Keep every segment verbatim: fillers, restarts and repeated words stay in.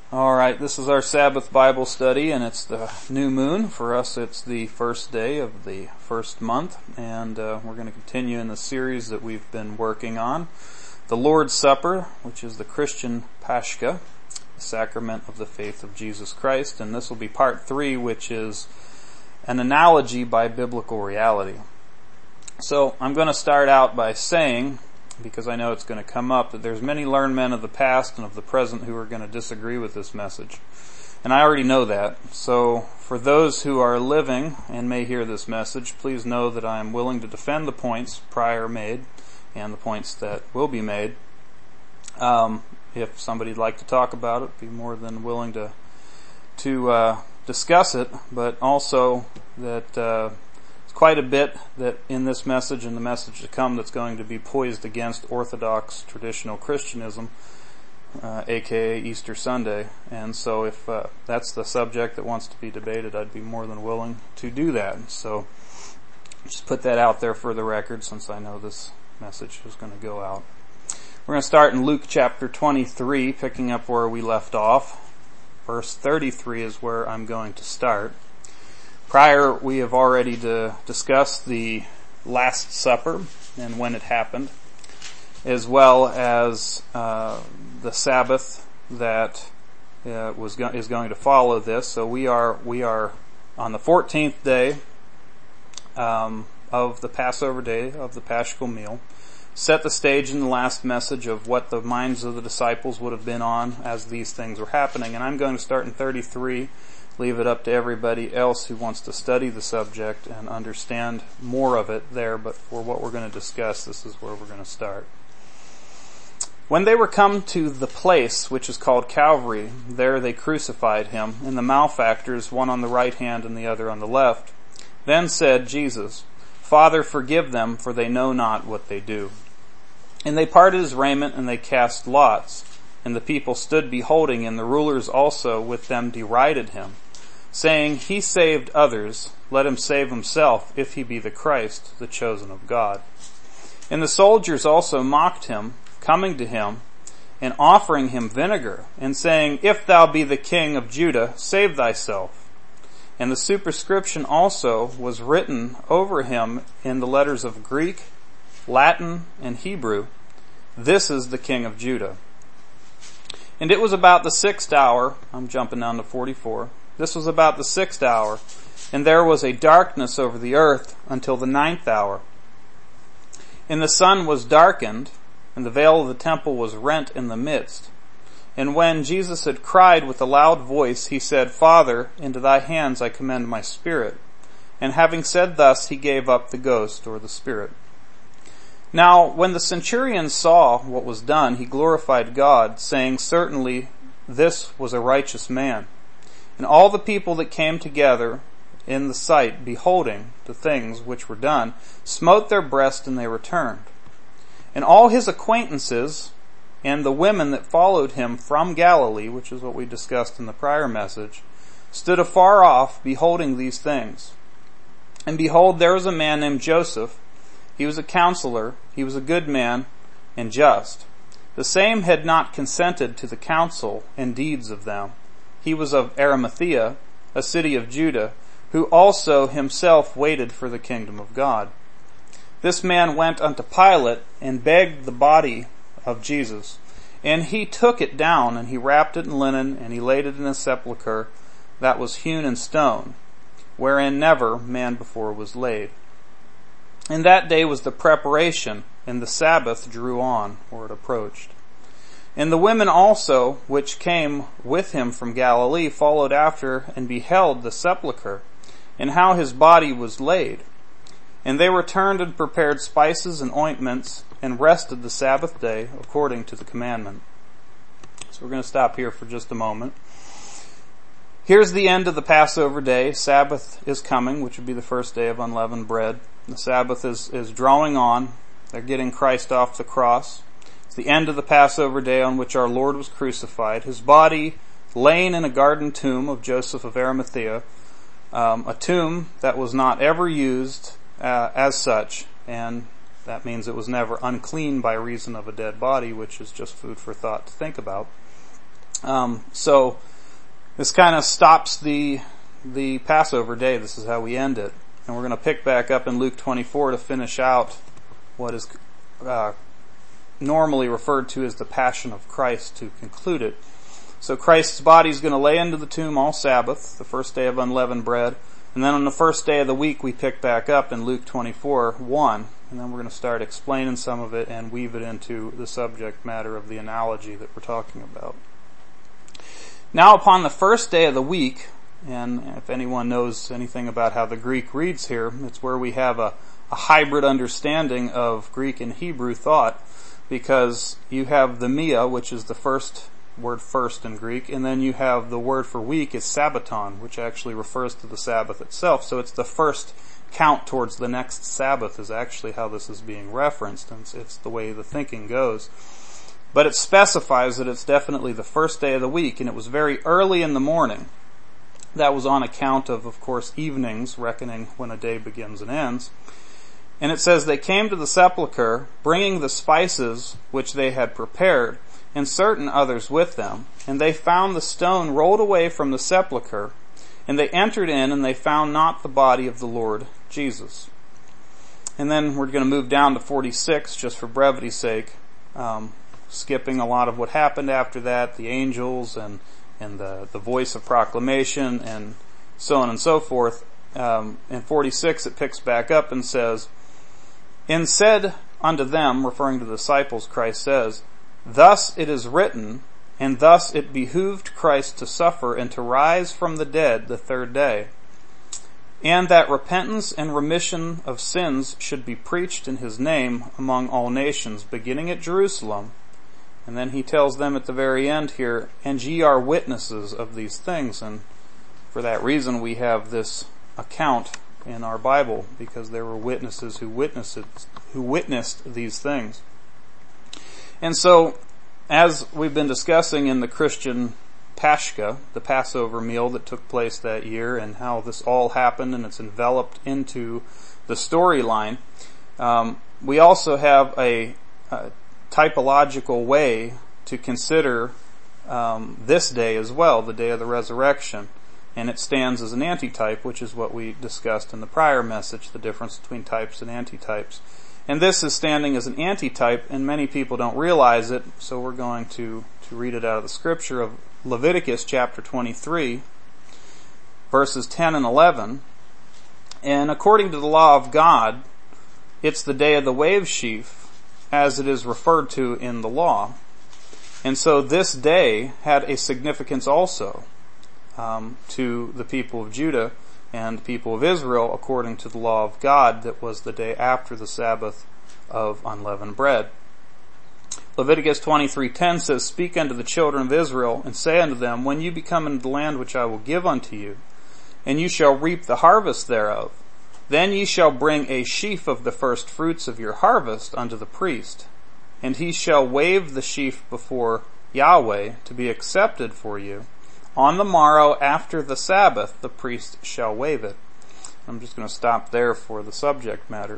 All right, this is our Sabbath Bible study, and it's the new moon. For us, it's the first day of the first month, and uh, we're going to continue in the series that we've been working on. The Lord's Supper, which is the Christian Pascha, the sacrament of the faith of Jesus Christ, and this will be part three, which is an analogy by biblical reality. So I'm going to start out by saying, because I know it's going to come up, that there's many learned men of the past and of the present who are going to disagree with this message. And I already know that. So for those who are living and may hear this message, please know that I am willing to defend the points prior made and the points that will be made. Um, if somebody'd like to talk about it, be more than willing to to uh, discuss it, but also that uh, quite a bit that in this message and the message to come that's going to be poised against Orthodox traditional Christianism, uh, aka Easter Sunday. And so if uh, that's the subject that wants to be debated, I'd be more than willing to do that. So just put that out there for the record, since I know this message is going to go out. We're going to start in Luke chapter twenty-three, picking up where we left off. Verse thirty-three is where I'm going to start. Prior, we have already to discuss the Last Supper and when it happened, as well as uh, the Sabbath that uh, was go- is going to follow this. So we are we are on the fourteenth day um, of the Passover day of the Paschal meal. Set the stage in the last message of what the minds of the disciples would have been on as these things were happening, and I'm going to start in thirty-three. Leave it up to everybody else who wants to study the subject and understand more of it there, but for what we're going to discuss, this is where we're going to start. When they were come to the place which is called Calvary, there they crucified him, and the malefactors, one on the right hand and the other on the left. Then said Jesus, Father, forgive them, for they know not what they do. And they parted his raiment, and they cast lots. And the people stood beholding, and the rulers also with them derided him, saying, He saved others, let him save himself, if he be the Christ, the chosen of God. And the soldiers also mocked him, coming to him, and offering him vinegar, and saying, If thou be the king of Judah, save thyself. And the superscription also was written over him in the letters of Greek, Latin, and Hebrew, This is the King of Judah. And it was about the sixth hour, I'm jumping down to forty-four, this was about the sixth hour, and there was a darkness over the earth until the ninth hour. And the sun was darkened, and the veil of the temple was rent in the midst. And when Jesus had cried with a loud voice, he said, Father, into thy hands I commend my spirit. And having said thus, he gave up the ghost, or the spirit. Now, when the centurion saw what was done, he glorified God, saying, Certainly this was a righteous man. And all the people that came together in the sight, beholding the things which were done, smote their breasts, and they returned. And all his acquaintances and the women that followed him from Galilee, which is what we discussed in the prior message, stood afar off, beholding these things. And behold, there was a man named Joseph. He was a counselor, he was a good man, and just. The same had not consented to the counsel and deeds of them. He was of Arimathea, a city of Judah, who also himself waited for the kingdom of God. This man went unto Pilate and begged the body of Jesus. And he took it down, and he wrapped it in linen, and he laid it in a sepulchre that was hewn in stone, wherein never man before was laid. And that day was the preparation, and the Sabbath drew on, or it approached. And the women also, which came with him from Galilee, followed after, and beheld the sepulchre, and how his body was laid. And they returned and prepared spices and ointments, and rested the Sabbath day, according to the commandment. So we're going to stop here for just a moment. Here's the end of the Passover day. Sabbath is coming, which would be the first day of unleavened bread. The Sabbath is, is drawing on. They're getting Christ off the cross. It's the end of the Passover day on which our Lord was crucified. His body laying in a garden tomb of Joseph of Arimathea, um, a tomb that was not ever used uh, as such, and that means it was never unclean by reason of a dead body, which is just food for thought to think about. Um, so this kind of stops the the Passover day. This is how we end it. And we're going to pick back up in Luke twenty-four to finish out what is uh, normally referred to as the Passion of Christ, to conclude it. So Christ's body is going to lay into the tomb all Sabbath, the first day of unleavened bread. And then on the first day of the week, we pick back up in Luke twenty-four one. And then we're going to start explaining some of it and weave it into the subject matter of the analogy that we're talking about. Now upon the first day of the week, and if anyone knows anything about how the Greek reads here, it's where we have a, a hybrid understanding of Greek and Hebrew thought, because you have the mia, which is the first word first in Greek, and then you have the word for week is sabbaton, which actually refers to the Sabbath itself. So it's the first count towards the next Sabbath is actually how this is being referenced, and it's the way the thinking goes. But it specifies that it's definitely the first day of the week, and it was very early in the morning. That was on account of, of course, evenings, reckoning when a day begins and ends. And it says, they came to the sepulchre, bringing the spices which they had prepared, and certain others with them. And they found the stone rolled away from the sepulchre, and they entered in, and they found not the body of the Lord Jesus. And then we're going to move down to forty-six, just for brevity's sake, um, skipping a lot of what happened after that, the angels and and the, the voice of proclamation and so on and so forth. Um, in forty-six it picks back up and says, and said unto them, referring to the disciples, Christ says, thus it is written, and thus it behooved Christ to suffer and to rise from the dead the third day, and that repentance and remission of sins should be preached in his name among all nations, beginning at Jerusalem. And then he tells them at the very end here, and ye are witnesses of these things. And for that reason we have this account in our Bible, because there were witnesses who witnessed who witnessed these things. And so, as we've been discussing in the Christian Pashka, the Passover meal that took place that year, and how this all happened and it's enveloped into the storyline, um, we also have a, a typological way to consider um, this day as well, the day of the resurrection. And it stands as an antitype, which is what we discussed in the prior message, the difference between types and antitypes. And this is standing as an antitype, and many people don't realize it, so we're going to, to read it out of the scripture of Leviticus chapter twenty-three, verses ten and eleven. And according to the law of God, it's the day of the wave sheaf, as it is referred to in the law. And so this day had a significance also um, to the people of Judah and people of Israel, according to the law of God, that was the day after the Sabbath of unleavened bread. Leviticus twenty-three ten says, speak unto the children of Israel, and say unto them, when you become into the land which I will give unto you, and you shall reap the harvest thereof, then ye shall bring a sheaf of the first fruits of your harvest unto the priest, and he shall wave the sheaf before Yahweh to be accepted for you. On the morrow after the Sabbath, the priest shall wave it. I'm just going to stop there for the subject matter.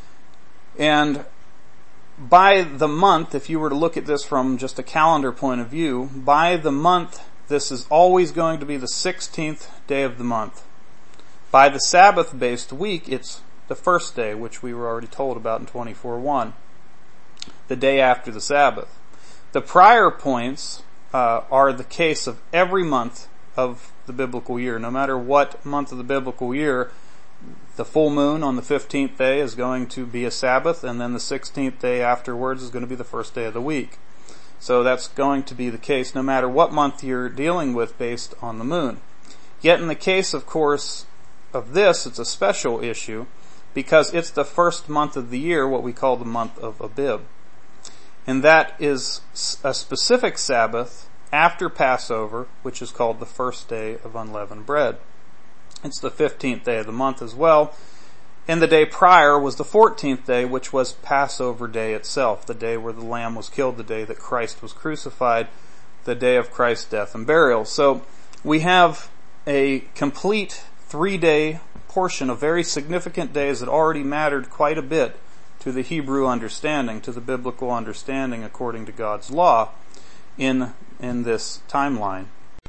And by the month, if you were to look at this from just a calendar point of view, by the month, this is always going to be the sixteenth day of the month. By the Sabbath-based week, it's the first day, which we were already told about in twenty-four one, the day after the Sabbath. The prior points uh, are the case of every month of the biblical year. No matter what month of the biblical year, the full moon on the fifteenth day is going to be a Sabbath, and then the sixteenth day afterwards is going to be the first day of the week. So that's going to be the case no matter what month you're dealing with based on the moon. Yet in the case, of course, of this, it's a special issue because it's the first month of the year, what we call the month of Abib. And that is a specific Sabbath after Passover, which is called the first day of unleavened bread. It's the fifteenth day of the month as well. And the day prior was the fourteenth day, which was Passover day itself, the day where the lamb was killed, the day that Christ was crucified, the day of Christ's death and burial. So we have a complete three-day portion of very significant days that already mattered quite a bit to the Hebrew understanding, to the biblical understanding according to God's law in in this timeline.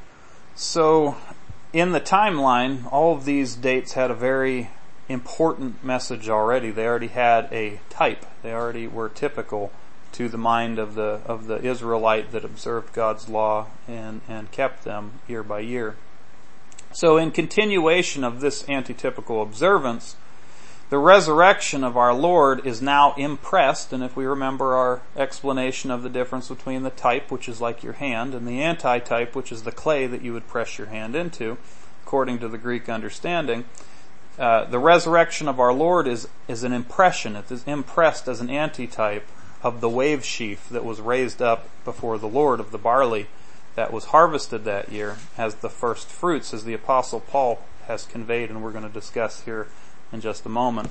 So, in the timeline, all of these dates had a very important message already. They already had a type. They already were typical to the mind of the of the Israelite that observed God's law and, and kept them year by year. So in continuation of this antitypical observance, the resurrection of our Lord is now impressed, and if we remember our explanation of the difference between the type, which is like your hand, and the antitype, which is the clay that you would press your hand into, according to the Greek understanding, uh, the resurrection of our Lord is, is an impression. It is impressed as an antitype of the wave sheaf that was raised up before the Lord of the barley that was harvested that year as the first fruits, as the Apostle Paul has conveyed, and we're going to discuss here in just a moment.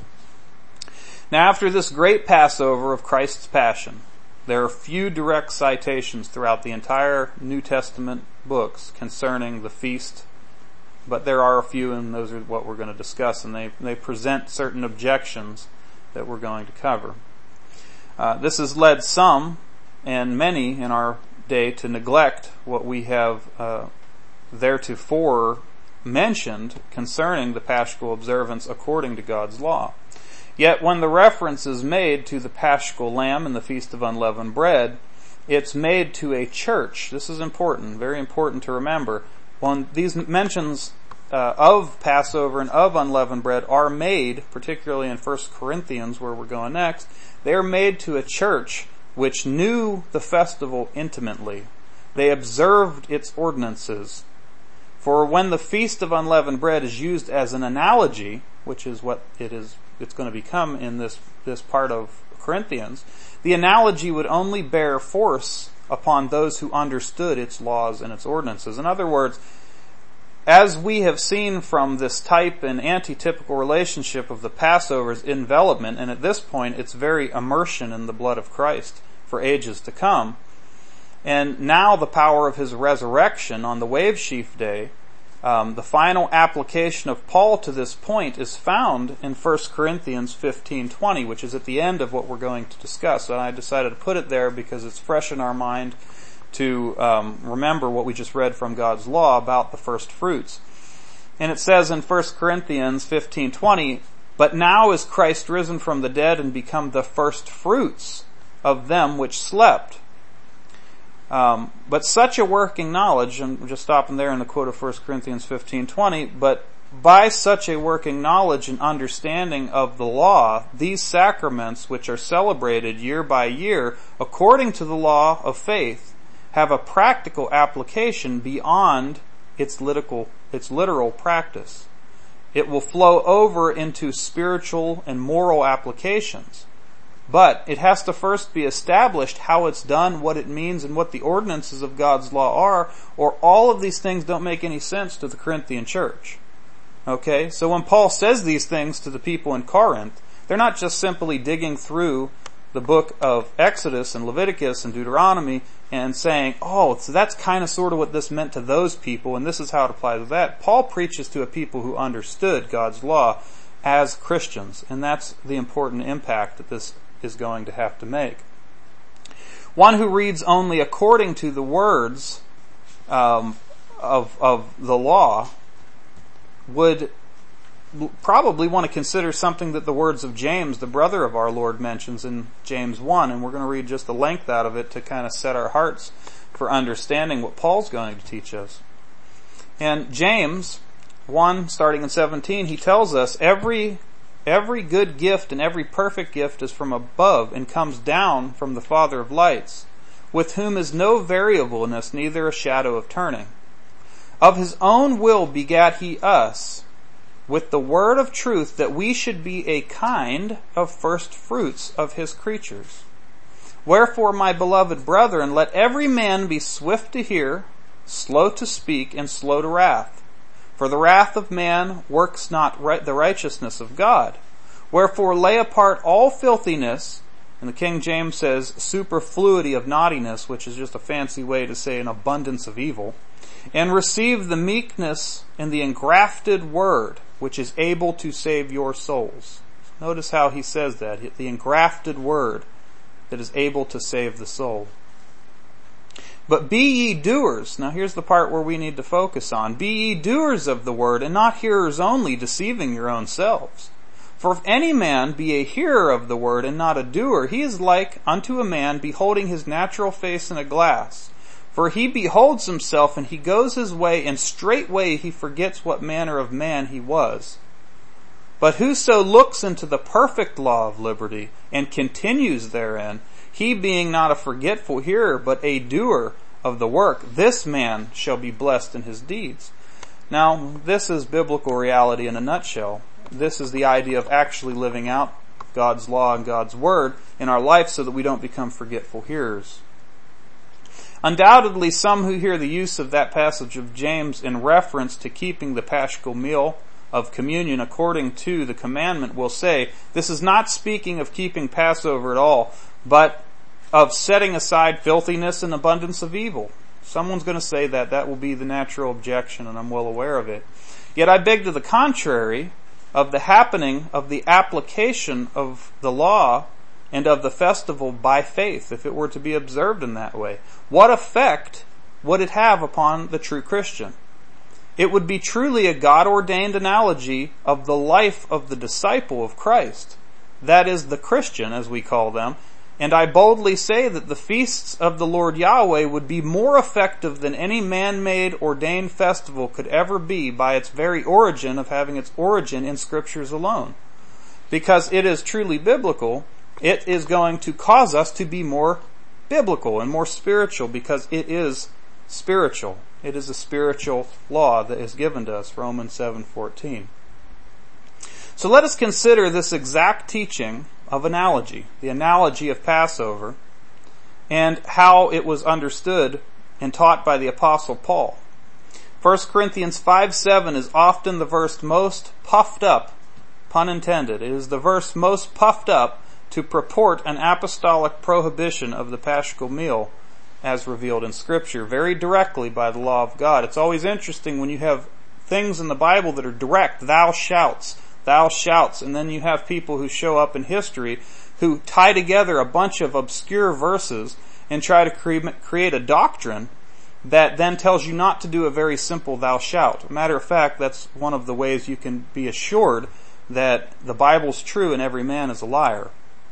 Now, after this great Passover of Christ's Passion, there are few direct citations throughout the entire New Testament books concerning the feast, but there are a few, and those are what we're going to discuss, and they, they present certain objections that we're going to cover. Uh, this has led some, and many in our day, to neglect what we have uh, theretofore mentioned concerning the Paschal observance according to God's law. Yet when the reference is made to the Paschal Lamb and the Feast of Unleavened Bread, it's made to a church. This is important, very important to remember. When these mentions uh, of Passover and of unleavened bread are made, particularly in First Corinthians, where we're going next, they are made to a church which knew the festival intimately. They observed its ordinances. For when the Feast of Unleavened Bread is used as an analogy, which is what it is, it's going to become in this, this part of Corinthians, the analogy would only bear force upon those who understood its laws and its ordinances. In other words, as we have seen from this type and antitypical relationship of the Passover's envelopment, and at this point it's very immersion in the blood of Christ for ages to come, and now the power of His resurrection on the wave sheaf day, um, the final application of Paul to this point is found in First Corinthians fifteen twenty, which is at the end of what we're going to discuss. So I decided to put it there because it's fresh in our mind to um, remember what we just read from God's law about the first fruits. And it says in First Corinthians fifteen twenty, "But now is Christ risen from the dead and become the first fruits of them which slept." Um, but such a working knowledge, and I'm just stopping there in the quote of First Corinthians fifteen twenty, but by such a working knowledge and understanding of the law, these sacraments which are celebrated year by year according to the law of faith have a practical application beyond its literal, its literal practice. It will flow over into spiritual and moral applications. But it has to first be established how it's done, what it means, and what the ordinances of God's law are, or all of these things don't make any sense to the Corinthian church. Okay? So when Paul says these things to the people in Corinth, they're not just simply digging through the book of Exodus and Leviticus and Deuteronomy and saying, oh, so that's kind of sort of what this meant to those people, and this is how it applies to that. Paul preaches to a people who understood God's law as Christians, and that's the important impact that this is going to have to make. One who reads only according to the words um, of of the law would probably want to consider something that the words of James, the brother of our Lord, mentions in James one, and we're going to read just the length out of it to kind of set our hearts for understanding what Paul's going to teach us. And James one, starting in seventeen, he tells us, every Every good gift and every perfect gift is from above and comes down from the Father of lights, with whom is no variableness, neither a shadow of turning. Of His own will begat He us with the word of truth, that we should be a kind of first fruits of His creatures. Wherefore, my beloved brethren, let every man be swift to hear, slow to speak, and slow to wrath. For the wrath of man works not right, the righteousness of God. Wherefore lay apart all filthiness, and the King James says superfluity of naughtiness, which is just a fancy way to say an abundance of evil, and receive the meekness and the engrafted word, which is able to save your souls. Notice how he says that, the engrafted word that is able to save the soul. But be ye doers. Now here's the part where we need to focus on. Be ye doers of the word, and not hearers only, deceiving your own selves. For if any man be a hearer of the word, and not a doer, he is like unto a man beholding his natural face in a glass. For he beholds himself, and he goes his way, and straightway he forgets what manner of man he was. But whoso looks into the perfect law of liberty, and continues therein, he being not a forgetful hearer, but a doer of the work, this man shall be blessed in his deeds. Now, this is biblical reality in a nutshell. This is the idea of actually living out God's law and God's word in our life so that we don't become forgetful hearers. Undoubtedly, some who hear the use of that passage of James in reference to keeping the Paschal meal of communion according to the commandment will say, this is not speaking of keeping Passover at all, but of setting aside filthiness and abundance of evil. Someone's going to say that. That will be the natural objection, and I'm well aware of it. Yet I beg to the contrary of the happening of the application of the law and of the festival by faith, if it were to be observed in that way. What effect would it have upon the true Christian? It would be truly a God-ordained analogy of the life of the disciple of Christ. That is, the Christian, as we call them. And I boldly say that the feasts of the Lord Yahweh would be more effective than any man-made ordained festival could ever be by its very origin of having its origin in Scriptures alone. Because it is truly biblical, it is going to cause us to be more biblical and more spiritual because it is spiritual. It is a spiritual law that is given to us, Romans seven fourteen. So let us consider this exact teaching of analogy, the analogy of Passover, and how it was understood and taught by the Apostle Paul. First Corinthians five seven is often the verse most puffed up, pun intended. It is the verse most puffed up to purport an apostolic prohibition of the Paschal meal as revealed in Scripture, very directly by the law of God. It's always interesting when you have things in the Bible that are direct, thou shouts, thou shouts, and then you have people who show up in history who tie together a bunch of obscure verses and try to cre- create a doctrine that then tells you not to do a very simple thou shalt. Matter of fact, that's one of the ways you can be assured that the Bible's true and every man is a liar.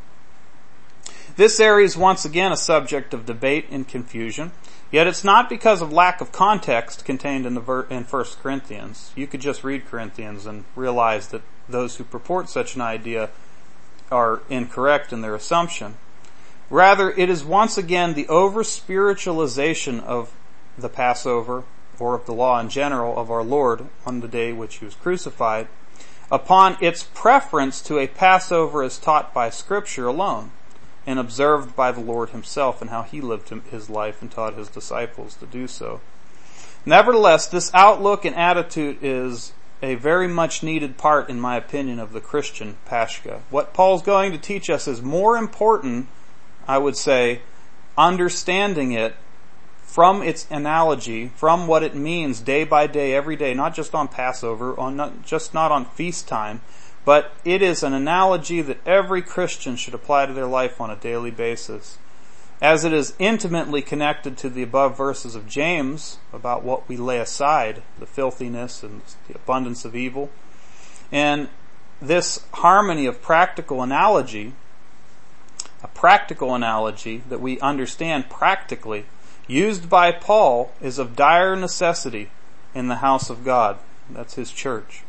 This area is once again a subject of debate and confusion, yet it's not because of lack of context contained in the ver- in First Corinthians. You could just read Corinthians and realize that those who purport such an idea are incorrect in their assumption. Rather, it is once again the over-spiritualization of the Passover, or of the law in general, of our Lord on the day which He was crucified, upon its preference to a Passover as taught by Scripture alone, and observed by the Lord Himself and how He lived His life and taught His disciples to do so. Nevertheless, this outlook and attitude is a very much needed part, in my opinion, of the Christian Pascha. What Paul's going to teach us is more important, I would say, understanding it from its analogy, from what it means day by day, every day, not just on Passover, on not, just not on feast time, but it is an analogy that every Christian should apply to their life on a daily basis. As it is intimately connected to the above verses of James about what we lay aside, the filthiness and the abundance of evil. And this harmony of practical analogy, a practical analogy that we understand practically, used by Paul, is of dire necessity in the house of God. That's his church.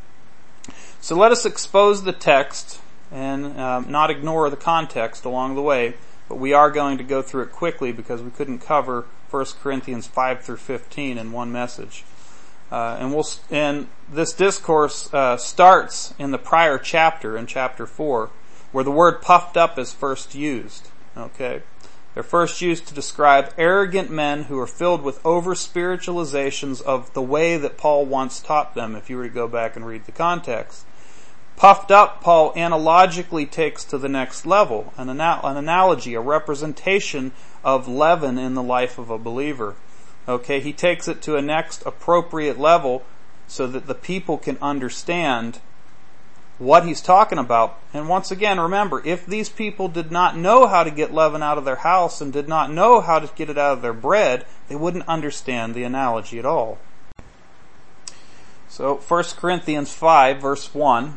So let us expose the text and um, not ignore the context along the way, but we are going to go through it quickly because we couldn't cover First Corinthians five through fifteen in one message. Uh, and we'll and this discourse uh, starts in the prior chapter, in chapter four, where the word puffed up is first used. Okay? They're first used to describe arrogant men who are filled with over-spiritualizations of the way that Paul once taught them, if you were to go back and read the context. Puffed up, Paul analogically takes to the next level, an, ana- an analogy, a representation of leaven in the life of a believer. Okay, he takes it to a next appropriate level so that the people can understand what he's talking about. And once again, remember, if these people did not know how to get leaven out of their house and did not know how to get it out of their bread, they wouldn't understand the analogy at all. So, First Corinthians five, verse one.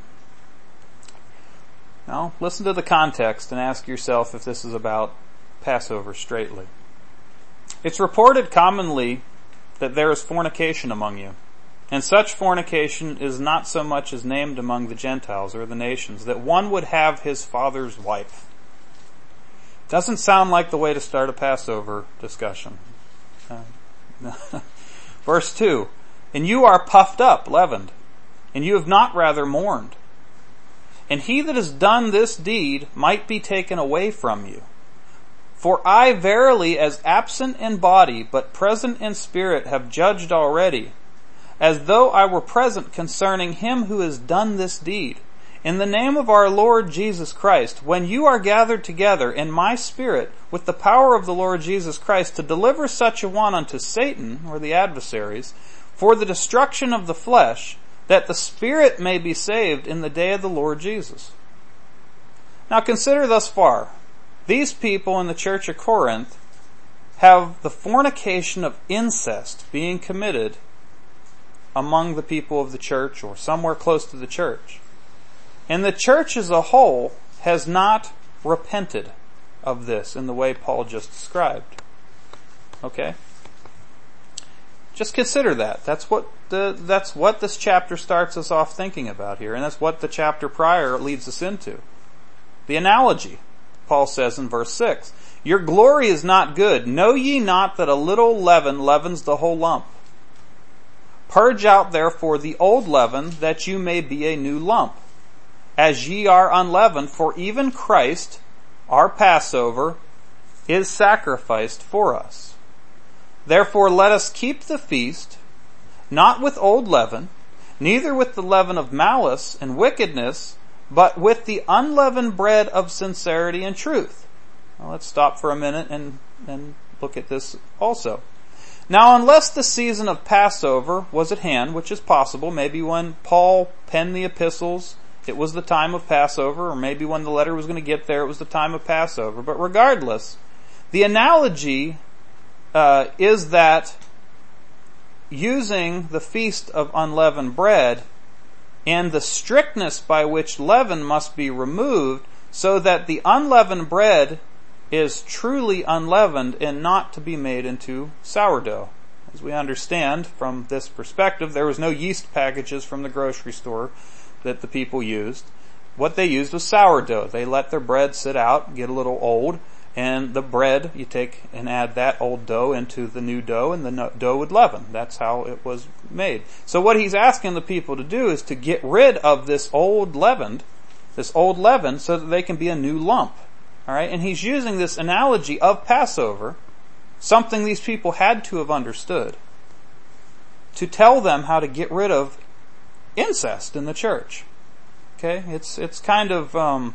Now, listen to the context and ask yourself if this is about Passover straightly. It's reported commonly that there is fornication among you, and such fornication is not so much as named among the Gentiles or the nations, that one would have his father's wife. Doesn't sound like the way to start a Passover discussion. Uh, Verse two, and you are puffed up, leavened, and you have not rather mourned. And he that has done this deed might be taken away from you. For I verily, as absent in body, but present in spirit, have judged already, as though I were present concerning him who has done this deed. In the name of our Lord Jesus Christ, when you are gathered together in my spirit, with the power of the Lord Jesus Christ, to deliver such a one unto Satan, or the adversaries, for the destruction of the flesh, that the spirit may be saved in the day of the Lord Jesus. Now consider thus far, these people in the church of Corinth have the fornication of incest being committed among the people of the church or somewhere close to the church. And the church as a whole has not repented of this in the way Paul just described. Okay? Just consider that. That's what the, that's what this chapter starts us off thinking about here, and that's what the chapter prior leads us into. The analogy, Paul says in verse six, your glory is not good. Know ye not that a little leaven leavens the whole lump? Purge out therefore the old leaven, that you may be a new lump, as ye are unleavened, for even Christ, our Passover, is sacrificed for us. Therefore let us keep the feast, not with old leaven, neither with the leaven of malice and wickedness, but with the unleavened bread of sincerity and truth. Now let's stop for a minute and, and look at this also. Now unless the season of Passover was at hand, which is possible, maybe when Paul penned the epistles, it was the time of Passover, or maybe when the letter was going to get there, it was the time of Passover. But regardless, the analogy uh, is that using the feast of unleavened bread and the strictness by which leaven must be removed so that the unleavened bread is truly unleavened and not to be made into sourdough. As we understand from this perspective, there was no yeast packages from the grocery store that the people used. What they used was sourdough. They let their bread sit out, get a little old, and the bread, you take and add that old dough into the new dough, and the dough would leaven. That's how it was made. So what he's asking the people to do is to get rid of this old leavened, this old leaven, so that they can be a new lump. All right, and he's using this analogy of Passover, something these people had to have understood, to tell them how to get rid of incest in the church. Okay, it's it's kind of um,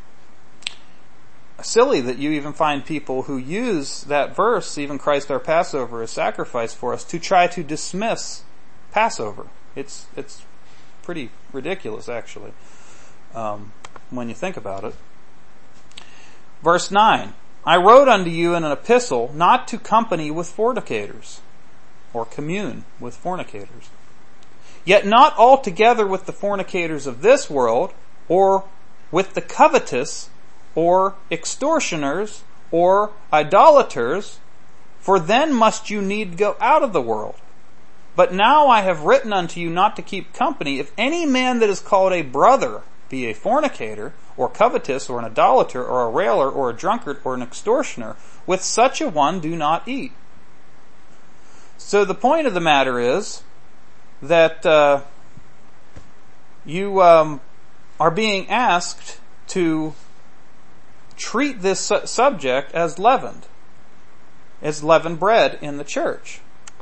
silly that you even find people who use that verse, even Christ our Passover is sacrificed for us, to try to dismiss Passover. It's it's pretty ridiculous, actually, um, when you think about it. Verse nine, I wrote unto you in an epistle not to company with fornicators, or commune with fornicators. Yet not altogether with the fornicators of this world, or with the covetous, or extortioners, or idolaters, for then must you need go out of the world. But now I have written unto you not to keep company, if any man that is called a brother be a fornicator, or covetous, or an idolater, or a railer, or a drunkard, or an extortioner, with such a one do not eat. So the point of the matter is that uh, you um, are being asked to treat this su- subject as leavened, as leavened bread in the church.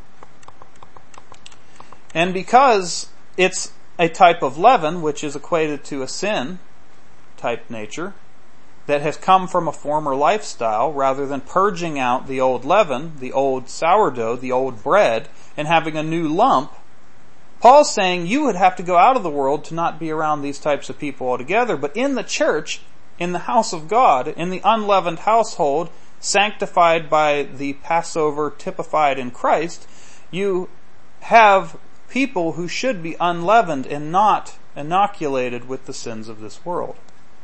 And because it's a type of leaven which is equated to a sin type nature that has come from a former lifestyle, rather than purging out the old leaven, the old sourdough, the old bread, and having a new lump, Paul's saying you would have to go out of the world to not be around these types of people altogether, but in the church, in the house of God, in the unleavened household, sanctified by the Passover typified in Christ, you have people who should be unleavened and not inoculated with the sins of this world.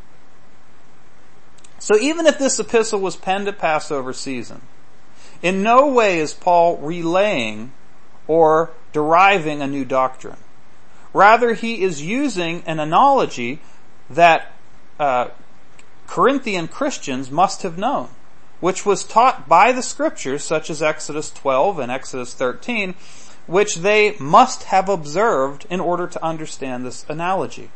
So even if this epistle was penned at Passover season, in no way is Paul relaying or deriving a new doctrine. Rather, he is using an analogy that uh, Corinthian Christians must have known, which was taught by the Scriptures, such as Exodus twelve and Exodus thirteen, which they must have observed in order to understand this analogy.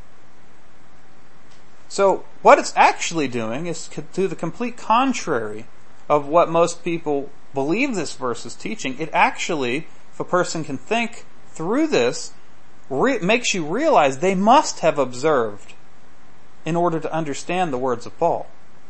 So, what it's actually doing is to the complete contrary of what most people believe this verse is teaching. It actually, if a person can think through this, re- makes you realize they must have observed in order to understand the words of Paul.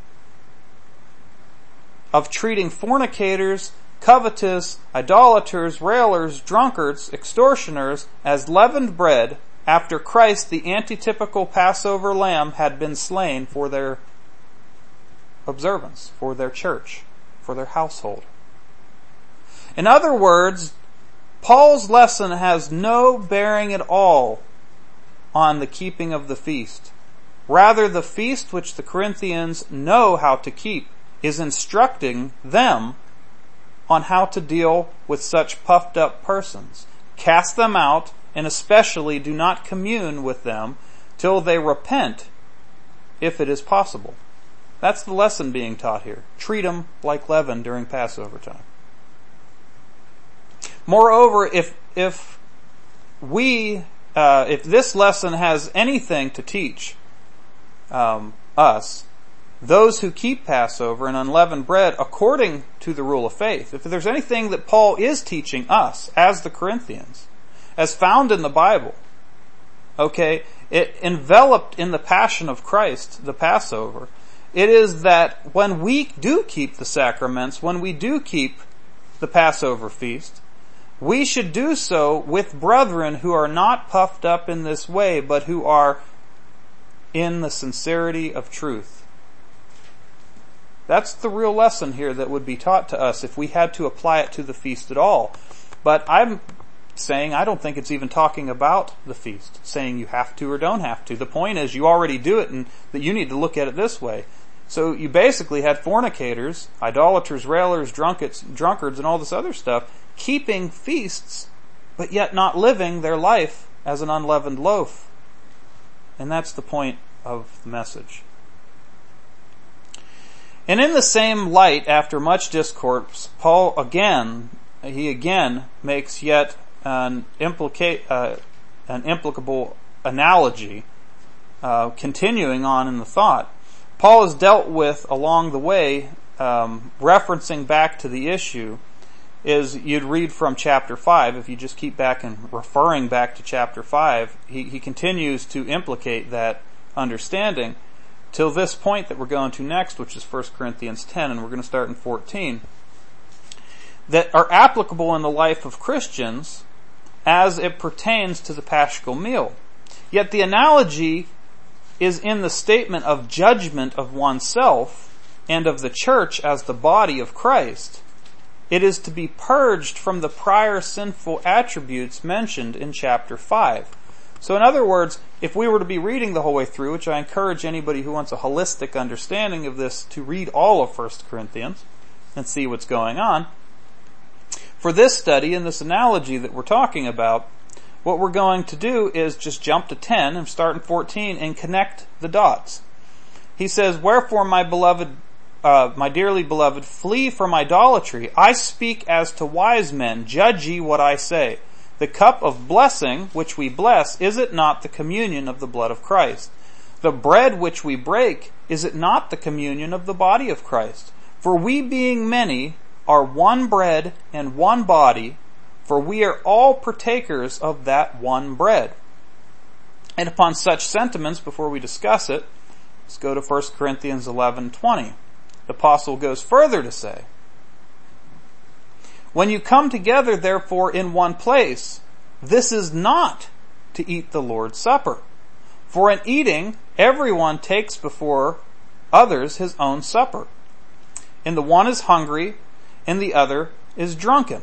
Of treating fornicators, covetous, idolaters, railers, drunkards, extortioners as leavened bread after Christ, the antitypical Passover lamb, had been slain for their observance, for their church, for their household. In other words, Paul's lesson has no bearing at all on the keeping of the feast. Rather, the feast which the Corinthians know how to keep is instructing them on how to deal with such puffed up persons. Cast them out, and especially do not commune with them till they repent, if it is possible. That's the lesson being taught here. Treat them like leaven during Passover time. Moreover, if if we uh, if this lesson has anything to teach um, us, those who keep Passover and unleavened bread according to the rule of faith, if there's anything that Paul is teaching us as the Corinthians, as found in the Bible, okay, it enveloped in the passion of Christ, the Passover, it is that when we do keep the sacraments, when we do keep the Passover feast, we should do so with brethren who are not puffed up in this way, but who are in the sincerity of truth. That's the real lesson here that would be taught to us if we had to apply it to the feast at all. But I'm saying I don't think it's even talking about the feast, saying you have to or don't have to. The point is you already do it, and that you need to look at it this way. So you basically had fornicators, idolaters, railers, drunkards, drunkards, and all this other stuff keeping feasts, but yet not living their life as an unleavened loaf. And that's the point of the message. And in the same light, after much discourse, Paul again, he again makes yet an implicate, uh, an implicable analogy, uh, continuing on in the thought. Paul has dealt with along the way, um, referencing back to the issue, is you'd read from chapter five. If you just keep back and referring back to chapter five, he, he continues to implicate that understanding till this point that we're going to next, which is First Corinthians ten, and we're going to start in fourteen, that are applicable in the life of Christians as it pertains to the Paschal meal. Yet the analogy is in the statement of judgment of oneself and of the church as the body of Christ. It is to be purged from the prior sinful attributes mentioned in chapter five. So in other words, if we were to be reading the whole way through, which I encourage anybody who wants a holistic understanding of this to read all of First Corinthians and see what's going on, for this study and this analogy that we're talking about, what we're going to do is just jump to ten and start in fourteen and connect the dots. He says, "Wherefore, my beloved, uh, my dearly beloved, flee from idolatry. I speak as to wise men. Judge ye what I say. The cup of blessing which we bless, is it not the communion of the blood of Christ? The bread which we break, is it not the communion of the body of Christ? For we being many are one bread and one body, for we are all partakers of that one bread." And upon such sentiments, before we discuss it, let's go to First Corinthians eleven twenty. The apostle goes further to say, "When you come together, therefore, in one place, this is not to eat the Lord's Supper. For in eating, everyone takes before others his own supper. And the one is hungry, and the other is drunken.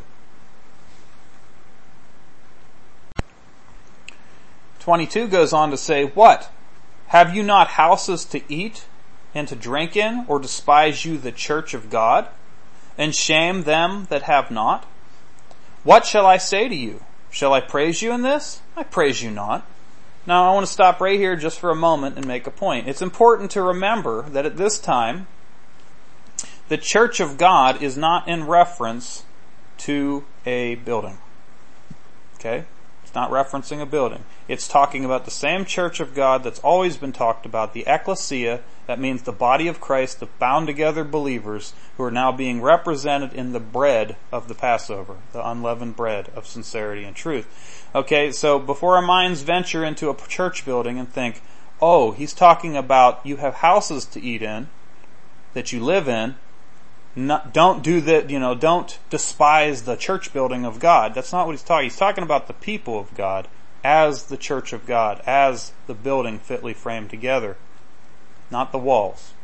twenty-two goes on to say, what? Have you not houses to eat and to drink in, or despise you the church of God, and shame them that have not? What shall I say to you? Shall I praise you in this? I praise you not. Now I want to stop right here just for a moment and make a point. It's important to remember that at this time, the church of God is not in reference to a building. Okay? It's not referencing a building. It's talking about the same church of God that's always been talked about, the ecclesia. That means the body of Christ, the bound together believers who are now being represented in the bread of the Passover, the unleavened bread of sincerity and truth. Okay, so before our minds venture into a church building and think, oh, he's talking about you have houses to eat in, that you live in, not, don't do that, you know, don't despise the church building of God. That's not what he's talking. He's talking about the people of God as the church of God, as the building fitly framed together, not the walls.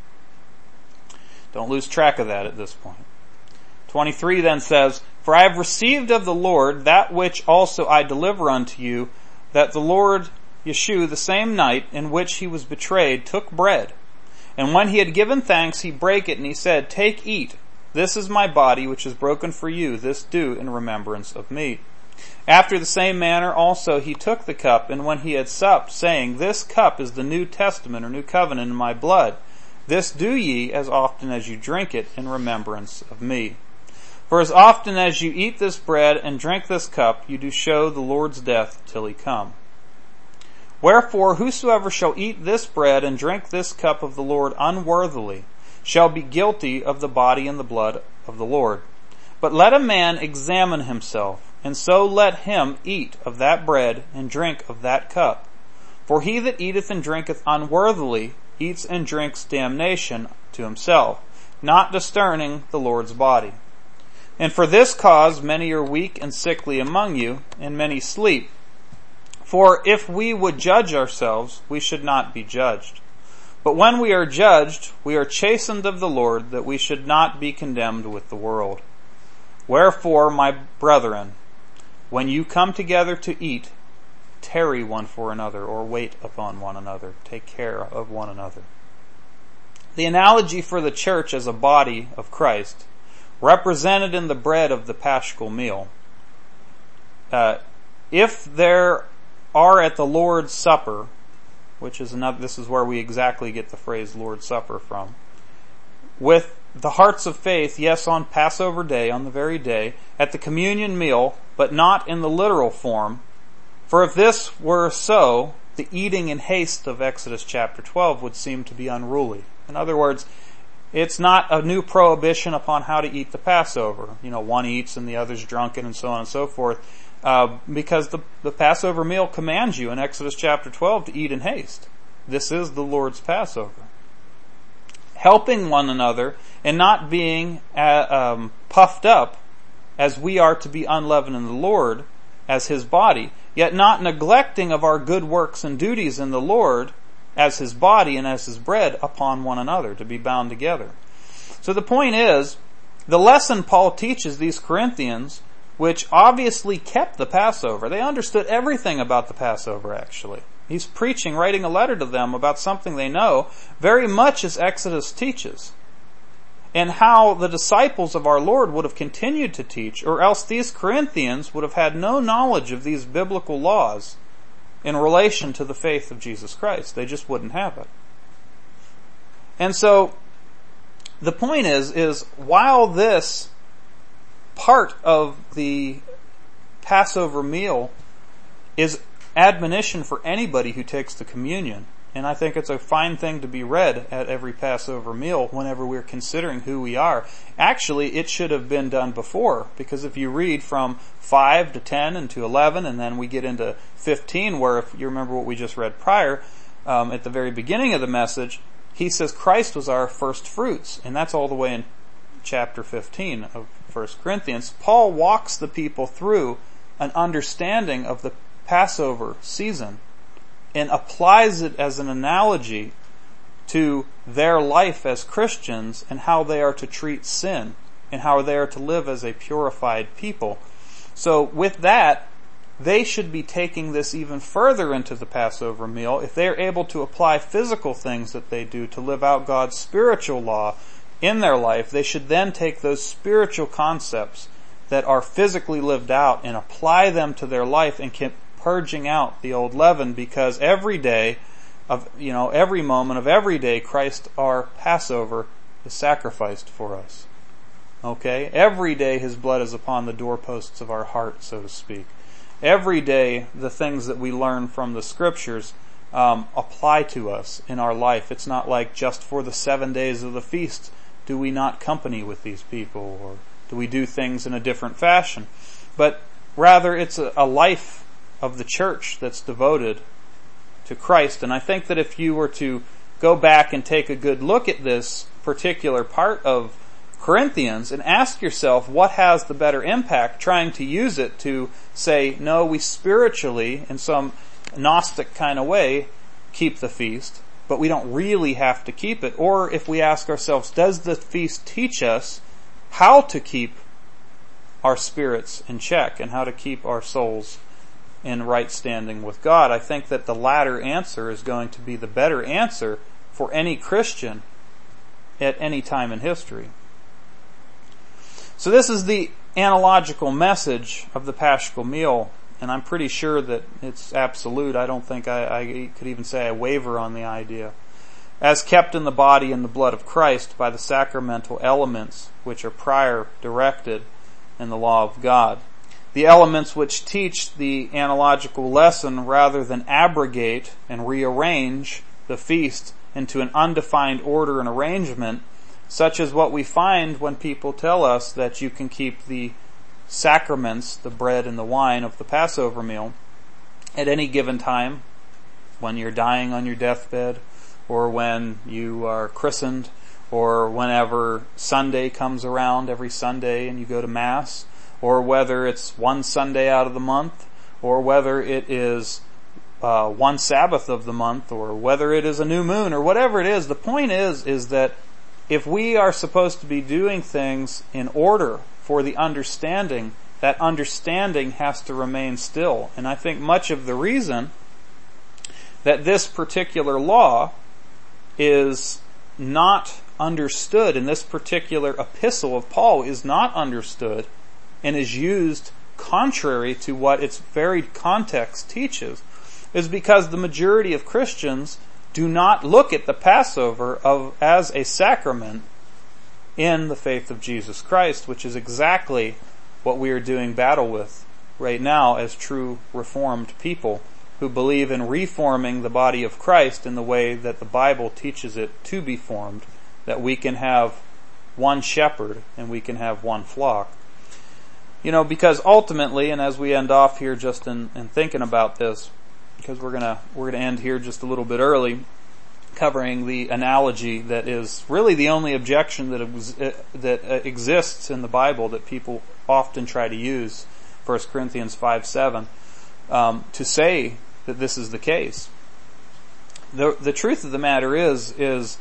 Don't lose track of that at this point. twenty-three then says, for I have received of the Lord that which also I deliver unto you, that the Lord Yeshua, the same night in which he was betrayed, took bread. And when he had given thanks, he brake it, and he said, take, eat. This is my body, which is broken for you. This do in remembrance of me. After the same manner also he took the cup, and when he had supped, saying, this cup is the New Testament, or New Covenant, in my blood. This do ye as often as you drink it in remembrance of me. For as often as you eat this bread and drink this cup, you do show the Lord's death till he come. Wherefore, whosoever shall eat this bread and drink this cup of the Lord unworthily shall be guilty of the body and the blood of the Lord. But let a man examine himself, and so let him eat of that bread and drink of that cup. For he that eateth and drinketh unworthily eats and drinks damnation to himself, not discerning the Lord's body. And for this cause many are weak and sickly among you, and many sleep. For if we would judge ourselves, we should not be judged. But when we are judged, we are chastened of the Lord, that we should not be condemned with the world. Wherefore, my brethren, when you come together to eat, tarry one for another, or wait upon one another. Take care of one another. The analogy for the church as a body of Christ, represented in the bread of the Paschal meal. Uh, if there are at the Lord's Supper, which is another, this is where we exactly get the phrase Lord's Supper from, with the hearts of faith, yes, on Passover day, on the very day, at the communion meal, but not in the literal form. For if this were so, the eating in haste of Exodus chapter twelve would seem to be unruly. In other words, it's not a new prohibition upon how to eat the Passover. You know, one eats and the other's drunken and so on and so forth. Uh, because the, the Passover meal commands you in Exodus chapter twelve to eat in haste. This is the Lord's Passover. Helping one another and not being uh, um, puffed up as we are to be unleavened in the Lord as his body, yet not neglecting of our good works and duties in the Lord as his body and as his bread upon one another, to be bound together. So the point is, the lesson Paul teaches these Corinthians, which obviously kept the Passover. They understood everything about the Passover, actually. He's preaching, writing a letter to them about something they know, very much as Exodus teaches. And how the disciples of our Lord would have continued to teach, or else these Corinthians would have had no knowledge of these biblical laws in relation to the faith of Jesus Christ. They just wouldn't have it. And so, the point is, is while this part of the Passover meal is admonition for anybody who takes the communion, and I think it's a fine thing to be read at every Passover meal whenever we're considering who we are. Actually, it should have been done before, because if you read from five to ten and to eleven, and then we get into fifteen, where if you remember what we just read prior, um, at the very beginning of the message, he says Christ was our first fruits, and that's all the way in chapter fifteen of First Corinthians. Paul walks the people through an understanding of the Passover season and applies it as an analogy to their life as Christians and how they are to treat sin and how they are to live as a purified people. So with that, they should be taking this even further into the Passover meal. If they're able to apply physical things that they do to live out God's spiritual law in their life, they should then take those spiritual concepts that are physically lived out and apply them to their life and keep purging out the old leaven, because every day of, you know, every moment of every day, Christ, our Passover, is sacrificed for us. Okay? Every day His blood is upon the doorposts of our heart, so to speak. Every day the things that we learn from the Scriptures um, apply to us in our life. It's not like just for the seven days of the feast do we not company with these people, or do we do things in a different fashion. But rather it's a, a life of the church that's devoted to Christ. And I think that if you were to go back and take a good look at this particular part of Corinthians and ask yourself what has the better impact, trying to use it to say, no, we spiritually, in some Gnostic kind of way, keep the feast, but we don't really have to keep it. Or if we ask ourselves, does the feast teach us how to keep our spirits in check and how to keep our souls in right standing with God? I think that the latter answer is going to be the better answer for any Christian at any time in history. So this is the analogical message of the Paschal meal, and I'm pretty sure that it's absolute. I don't think I, I could even say I waver on the idea. As kept in the body and the blood of Christ by the sacramental elements which are prior directed in the law of God. The elements which teach the analogical lesson rather than abrogate and rearrange the feast into an undefined order and arrangement, such as what we find when people tell us that you can keep the sacraments, the bread and the wine of the Passover meal, at any given time, when you're dying on your deathbed, or when you are christened, or whenever Sunday comes around every Sunday and you go to Mass, or whether it's one Sunday out of the month, or whether it is uh, one Sabbath of the month, or whether it is a new moon, or whatever it is. The point is, is that if we are supposed to be doing things in order for the understanding, that understanding has to remain still. And I think much of the reason that this particular law is not understood, and this particular epistle of Paul is not understood and is used contrary to what its very context teaches, is because the majority of Christians do not look at the Passover of, as a sacrament in the faith of Jesus Christ, which is exactly what we are doing battle with right now as true Reformed people who believe in reforming the body of Christ in the way that the Bible teaches it to be formed, that we can have one shepherd and we can have one flock. You know, because ultimately, and as we end off here just in, in thinking about this, because we're gonna we're gonna end here just a little bit early, covering the analogy that is really the only objection that was, uh, that uh, exists in the Bible that people often try to use, First Corinthians five seven, um, to say that this is the case. The the truth of the matter is is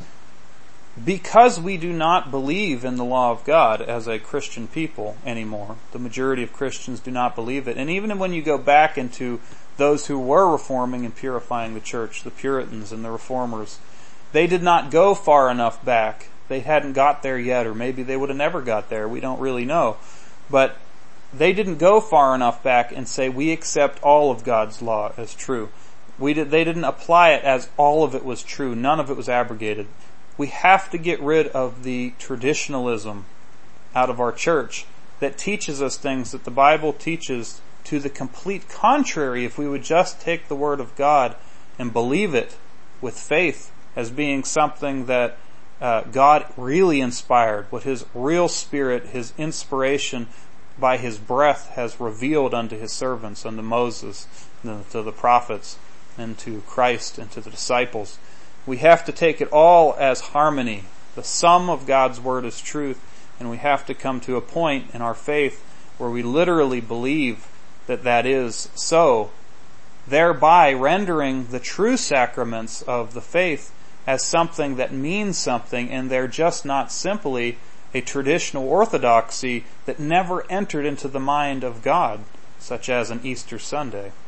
because we do not believe in the law of God as a Christian people anymore. The majority of Christians do not believe it, and even when you go back into those who were reforming and purifying the church, the Puritans and the Reformers, they did not go far enough back. They hadn't got there yet, or maybe they would have never got there. We don't really know. But they didn't go far enough back and say, we accept all of God's law as true. We did, they didn't apply it as all of it was true. None of it was abrogated. We have to get rid of the traditionalism out of our church that teaches us things that the Bible teaches to the complete contrary. If we would just take the Word of God and believe it with faith as being something that uh, God really inspired, what His real Spirit, His inspiration by His breath has revealed unto His servants, unto Moses, to the prophets, and to Christ, and to the disciples. We have to take it all as harmony. The sum of God's Word is truth, and we have to come to a point in our faith where we literally believe that that is so, thereby rendering the true sacraments of the faith as something that means something, and they're just not simply a traditional orthodoxy that never entered into the mind of God, such as an Easter Sunday.